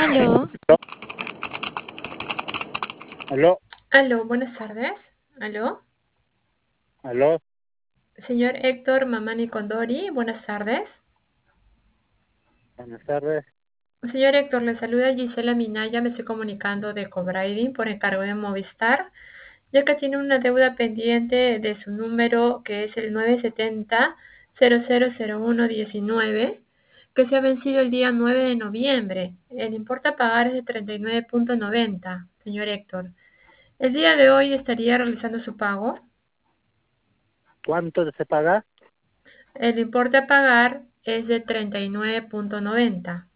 Aló, Aló, aló, buenas tardes. Aló, aló, señor Héctor Mamani Condori, buenas tardes. buenas tardes. Señor Héctor, le saluda Gisela Minaya, me estoy comunicando de Cobraiding por encargo de Movistar, ya que tiene una deuda pendiente de su número que es el 970-000119, que se ha vencido el día 9 de noviembre. El importe a pagar es de 39,90, señor Héctor. El día de hoy estaría realizando su pago. ¿Cuánto se paga? El importe a pagar es de 39,90.